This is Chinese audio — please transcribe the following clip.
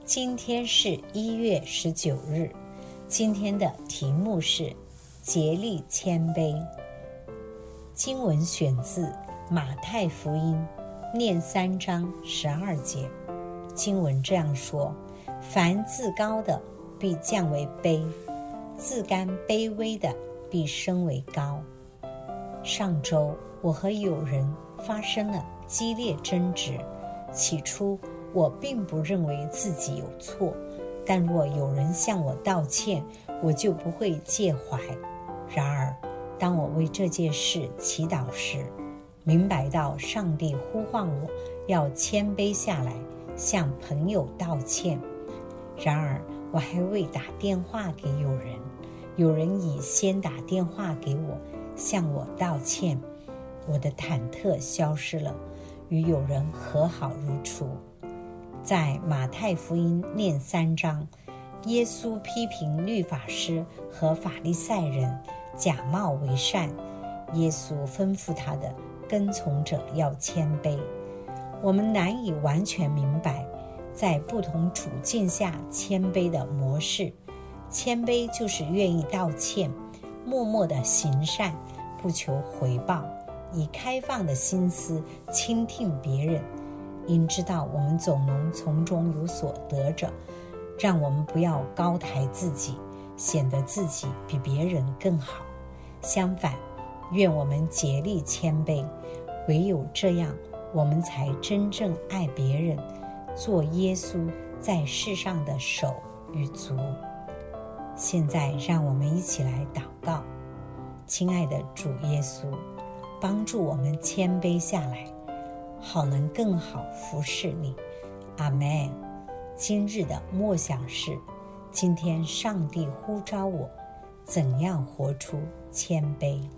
今天是1月19日，今天的题目是竭力谦卑。经文选自马太福音念3章12节，经文这样说：凡自高的必降为卑，自甘卑微的必升为高。上周我和友人发生了激烈争执，起初我并不认为自己有错，但若有人向我道歉，我就不会介怀。然而当我为这件事祈祷时，明白到上帝呼唤我要谦卑下来，向朋友道歉。然而我还未打电话给友人，有人已先打电话给我，向我道歉。我的忐忑消失了，与友人和好如初。在马太福音念3章，耶稣批评律法师和法利赛人假冒为善，耶稣吩咐他的跟从者要谦卑。我们难以完全明白在不同处境下谦卑的模式。谦卑就是愿意道歉，默默地行善，不求回报，以开放的心思倾听别人。应知道我们总能从中有所得着，让我们不要高抬自己，显得自己比别人更好。相反，愿我们竭力谦卑，唯有这样，我们才真正爱别人，做耶稣在世上的手与足。现在让我们一起来祷告。亲爱的主耶稣，帮助我们谦卑下来，好能更好服侍你。阿们。今日的默想是：今天上帝呼召我怎样活出谦卑。